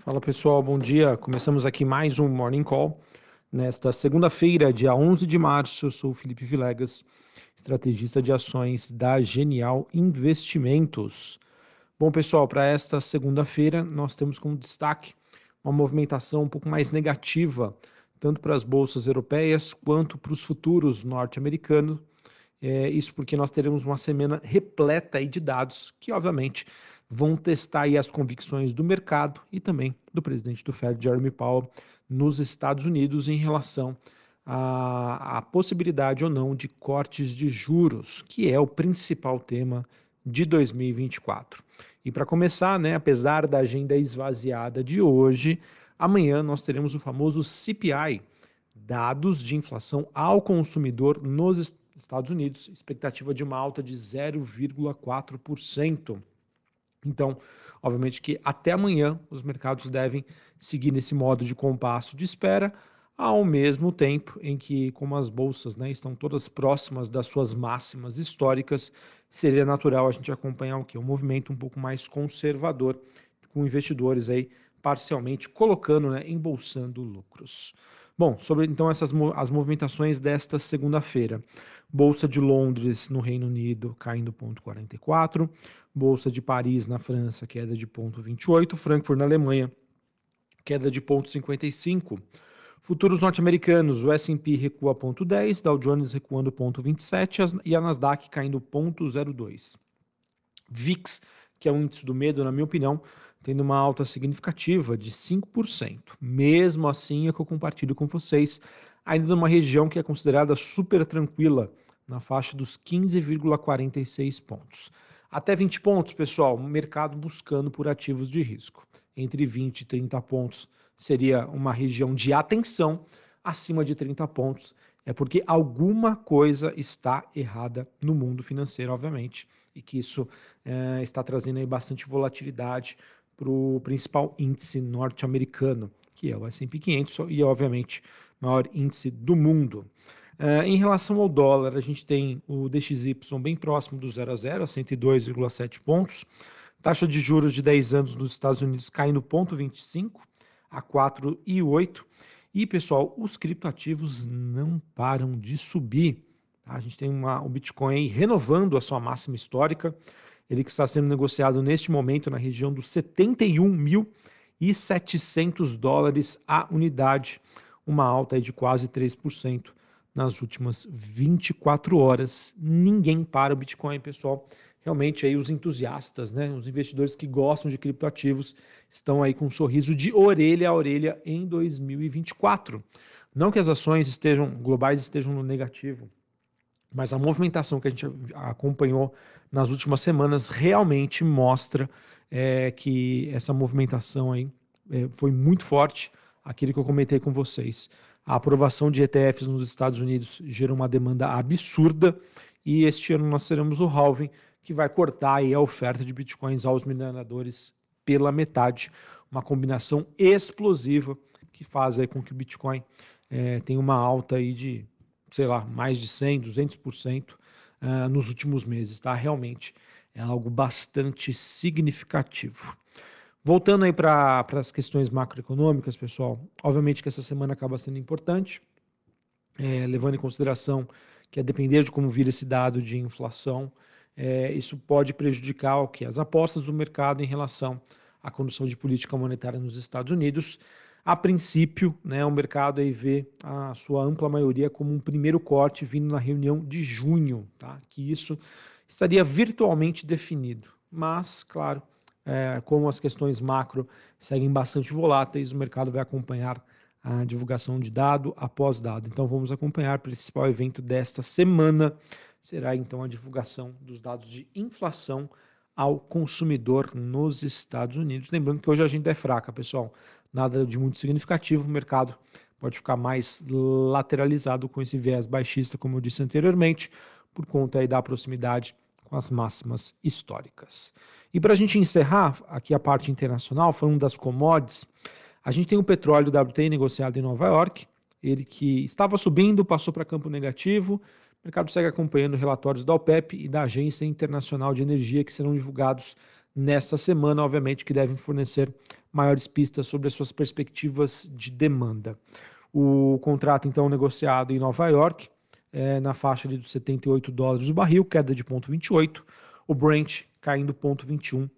Fala pessoal, bom dia. Começamos aqui mais um Morning Call. Nesta segunda-feira, dia 11 de março, eu sou o Felipe Vilegas, estrategista de ações da Genial Investimentos. Bom pessoal, para esta segunda-feira nós temos como destaque uma movimentação um pouco mais negativa, tanto para as bolsas europeias quanto para os futuros norte-americanos. Isso porque nós teremos uma semana repleta aí de dados que, obviamente, vão testar aí as convicções do mercado e também do presidente do Fed, Jeremy Powell, nos Estados Unidos em relação à possibilidade ou não de cortes de juros, que é o principal tema de 2024. E para começar, né, apesar da agenda esvaziada de hoje, amanhã nós teremos o famoso CPI, dados de inflação ao consumidor nos Estados Unidos, expectativa de uma alta de 0,4%. Então, obviamente que até amanhã os mercados devem seguir nesse modo de compasso de espera, ao mesmo tempo em que, como as bolsas, né, estão todas próximas das suas máximas históricas, seria natural a gente acompanhar o quê? Um movimento um pouco mais conservador, com investidores aí parcialmente colocando, né, embolsando lucros. Bom, sobre então as movimentações desta segunda-feira. Bolsa de Londres, no Reino Unido, caindo 0,44. Bolsa de Paris, na França, queda de 0,28. Frankfurt, na Alemanha, queda de 0,55. Futuros norte-americanos, o S&P recua 0,10, Dow Jones recuando 0,27 e a Nasdaq caindo 0,02. VIX, que é o índice do medo, na minha opinião, tendo uma alta significativa de 5%. Mesmo assim, é que eu compartilho com vocês, ainda numa região que é considerada super tranquila, na faixa dos 15,46 pontos. Até 20 pontos, pessoal, o mercado buscando por ativos de risco. Entre 20 e 30 pontos seria uma região de atenção, acima de 30 pontos é porque alguma coisa está errada no mundo financeiro, obviamente, e que isso está trazendo aí bastante volatilidade para o principal índice norte-americano, que é o S&P 500 e, obviamente, maior índice do mundo. Em relação ao dólar, a gente tem o DXY bem próximo do 0 a 0, a 102,7 pontos. Taxa de juros de 10 anos nos Estados Unidos caindo 0,25 a 4,8. E, pessoal, os criptoativos não param de subir. Tá? A gente tem o Bitcoin aí renovando a sua máxima histórica. Ele que está sendo negociado neste momento na região dos 71.700 dólares a unidade. Uma alta aí de quase 3% nas últimas 24 horas. Ninguém para o Bitcoin, pessoal. Realmente aí os entusiastas, né, os investidores que gostam de criptoativos estão aí com um sorriso de orelha a orelha em 2024. Não que as ações globais estejam no negativo, mas a movimentação que a gente acompanhou nas últimas semanas realmente mostra que essa movimentação aí foi muito forte. Aquilo que eu comentei com vocês. A aprovação de ETFs nos Estados Unidos gerou uma demanda absurda e este ano nós teremos o halving, que vai cortar aí a oferta de bitcoins aos mineradores pela metade. Uma combinação explosiva que faz aí com que o Bitcoin tenha uma alta aí de, sei lá, mais de 100%, 200% nos últimos meses, tá? Realmente é algo bastante significativo. Voltando aí para as questões macroeconômicas, pessoal, obviamente que essa semana acaba sendo importante, levando em consideração que a depender de como vir esse dado de inflação, isso pode prejudicar as apostas do mercado em relação à condução de política monetária nos Estados Unidos. A princípio, né, o mercado aí vê a sua ampla maioria como um primeiro corte vindo na reunião de junho, tá? Que isso estaria virtualmente definido. Mas, claro, como as questões macro seguem bastante voláteis, o mercado vai acompanhar a divulgação de dado após dado. Então vamos acompanhar o principal evento desta semana, será então a divulgação dos dados de inflação ao consumidor nos Estados Unidos. Lembrando que hoje a agenda é fraca, pessoal, nada de muito significativo, o mercado pode ficar mais lateralizado com esse viés baixista, como eu disse anteriormente, por conta aí da proximidade com as máximas históricas. E para a gente encerrar aqui a parte internacional, falando das commodities, a gente tem o petróleo WTI negociado em Nova York, ele que estava subindo, passou para campo negativo, o mercado segue acompanhando relatórios da OPEP e da Agência Internacional de Energia que serão divulgados nesta semana, obviamente, que devem fornecer maiores pistas sobre as suas perspectivas de demanda. O contrato, então, negociado em Nova York, na faixa ali dos $78 o barril, queda de 0,28. O Brent caindo 0,21,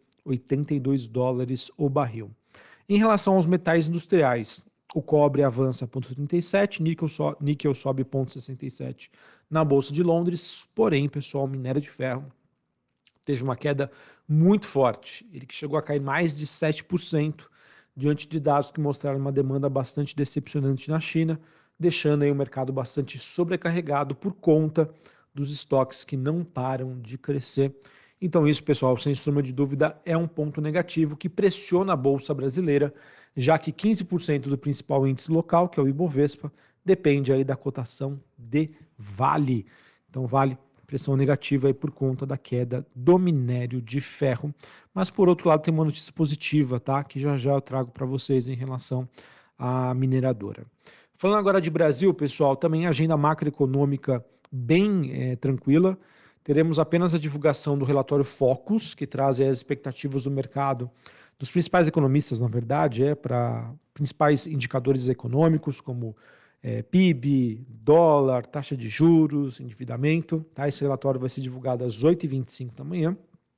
$82 o barril. Em relação aos metais industriais, o cobre avança 0,37, níquel sobe 0,67 na Bolsa de Londres, porém, pessoal, o minério de ferro teve uma queda muito forte, ele que chegou a cair mais de 7%, diante de dados que mostraram uma demanda bastante decepcionante na China, deixando aí o mercado bastante sobrecarregado por conta dos estoques que não param de crescer. Então isso, pessoal, sem sombra de dúvida, é um ponto negativo que pressiona a Bolsa brasileira, já que 15% do principal índice local, que é o Ibovespa, depende aí da cotação de Vale. Então Vale, pressão negativa aí por conta da queda do minério de ferro. Mas por outro lado tem uma notícia positiva, tá? Que já já eu trago para vocês em relação à mineradora. Falando agora de Brasil, pessoal, também agenda macroeconômica bem tranquila. Teremos apenas a divulgação do relatório Focus, que traz as expectativas do mercado, dos principais economistas, na verdade, para principais indicadores econômicos, como PIB, dólar, taxa de juros, endividamento. Tá? Esse relatório vai ser divulgado às 8h25 da manhã.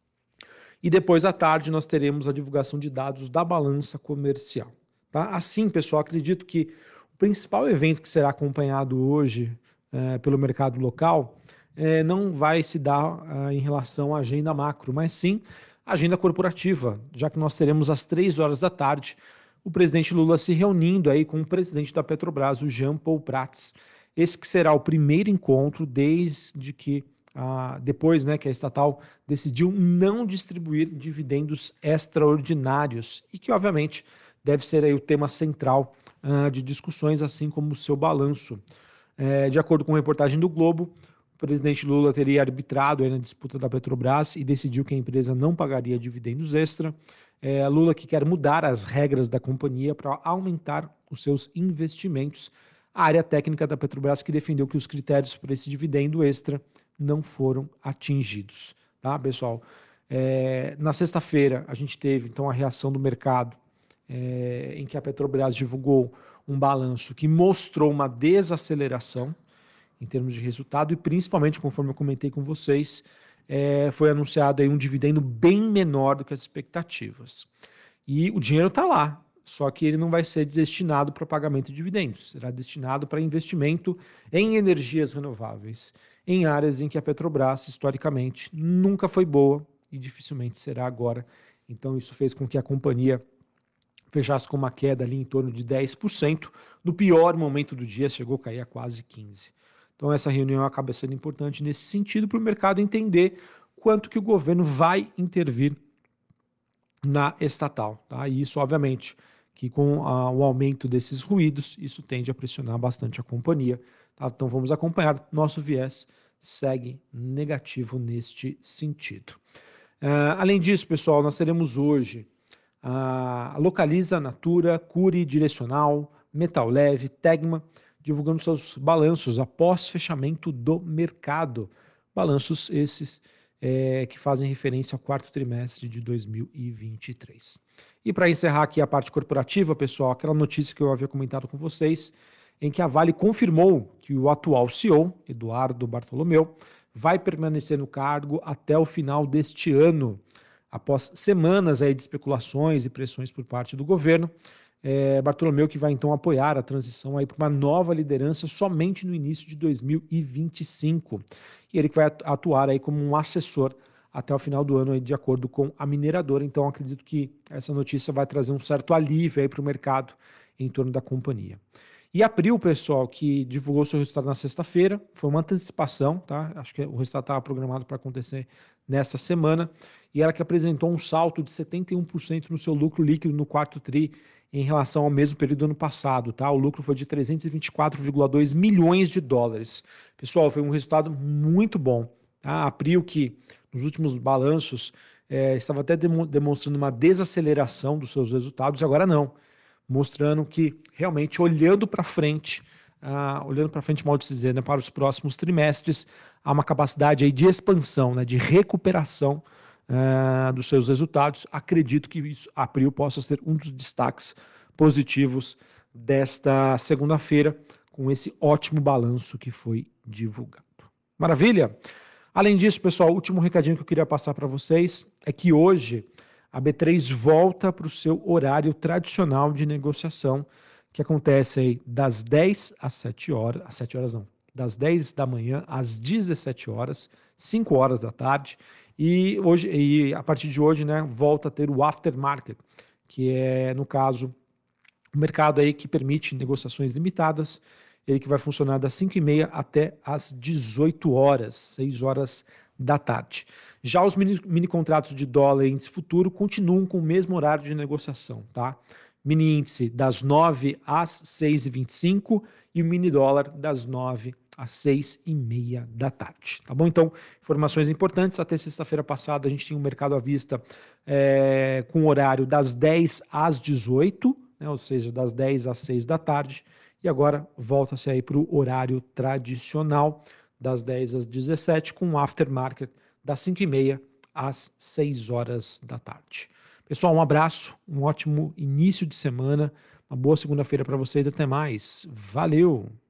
E depois à tarde nós teremos a divulgação de dados da balança comercial. Tá? Assim, pessoal, acredito que o principal evento que será acompanhado hoje pelo mercado local não vai se dar em relação à agenda macro, mas sim a agenda corporativa, já que nós teremos às 3h da tarde o presidente Lula se reunindo aí com o presidente da Petrobras, o Jean Paul Prats. Esse que será o primeiro encontro desde que, depois que a estatal decidiu não distribuir dividendos extraordinários e que, obviamente, deve ser aí o tema central de discussões, assim como o seu balanço. De acordo com a reportagem do Globo, o presidente Lula teria arbitrado aí na disputa da Petrobras e decidiu que a empresa não pagaria dividendos extra. Lula que quer mudar as regras da companhia para aumentar os seus investimentos. A área técnica da Petrobras que defendeu que os critérios para esse dividendo extra não foram atingidos. Tá, pessoal? Na sexta-feira, a gente teve então a reação do mercado, em que a Petrobras divulgou um balanço que mostrou uma desaceleração em termos de resultado e principalmente, conforme eu comentei com vocês, foi anunciado aí um dividendo bem menor do que as expectativas. E o dinheiro está lá, só que ele não vai ser destinado para pagamento de dividendos, será destinado para investimento em energias renováveis, em áreas em que a Petrobras, historicamente, nunca foi boa e dificilmente será agora. Então isso fez com que a companhia fechasse com uma queda ali em torno de 10%, no pior momento do dia chegou a cair a quase 15%. Então essa reunião acaba sendo importante nesse sentido para o mercado entender quanto que o governo vai intervir na estatal. Tá? E isso, obviamente, que com o aumento desses ruídos, isso tende a pressionar bastante a companhia. Tá? Então vamos acompanhar. Nosso viés segue negativo neste sentido. Além disso, pessoal, nós teremos hoje a Localiza, Natura, Cury, Direcional, Metal Leve, Tegma, divulgando seus balanços após fechamento do mercado. Balanços esses que fazem referência ao quarto trimestre de 2023. E para encerrar aqui a parte corporativa, pessoal, aquela notícia que eu havia comentado com vocês, em que a Vale confirmou que o atual CEO, Eduardo Bartolomeu, vai permanecer no cargo até o final deste ano, após semanas aí de especulações e pressões por parte do governo. Bartolomeu que vai então apoiar a transição aí para uma nova liderança somente no início de 2025. E ele que vai atuar aí como um assessor até o final do ano, aí, de acordo com a mineradora. Então acredito que essa notícia vai trazer um certo alívio aí para o mercado em torno da companhia. E a Prio, pessoal, que divulgou seu resultado na sexta-feira, foi uma antecipação, tá? Acho que o resultado estava programado para acontecer nesta semana, e ela que apresentou um salto de 71% no seu lucro líquido no quarto tri, em relação ao mesmo período do ano passado, tá? O lucro foi de 324,2 milhões de dólares. Pessoal, foi um resultado muito bom. Tá? A Prio, que nos últimos balanços estava até demonstrando uma desaceleração dos seus resultados, agora não, mostrando que realmente olhando para frente, modo de dizer, para os próximos trimestres, há uma capacidade aí de expansão, de recuperação dos seus resultados. Acredito que isso, a Prio possa ser um dos destaques positivos desta segunda-feira, com esse ótimo balanço que foi divulgado. Maravilha? Além disso, pessoal, o último recadinho que eu queria passar para vocês é que hoje a B3 volta para o seu horário tradicional de negociação, que acontece aí das 10 às 7 horas, às 7 horas não, das 10 da manhã às 17 horas, 5 horas da tarde, e a partir de hoje, né, volta a ter o aftermarket, que é, no caso, o mercado aí que permite negociações limitadas, ele que vai funcionar das 5h30 até as 18 horas, 6 horas da tarde. Já os mini contratos de dólar e índice futuro continuam com o mesmo horário de negociação, tá? Mini índice das 9 às 6h25 e o mini dólar das 9 às 6h30 da tarde, tá bom? Então, informações importantes, até sexta-feira passada a gente tinha um mercado à vista com horário das 10 às 18, né, ou seja, das 10 às 6 da tarde, e agora volta-se aí para o horário tradicional, das 10 às 17, com o aftermarket das 5h30 às 6 horas da tarde. Pessoal, um abraço, um ótimo início de semana, uma boa segunda-feira para vocês, até mais. Valeu!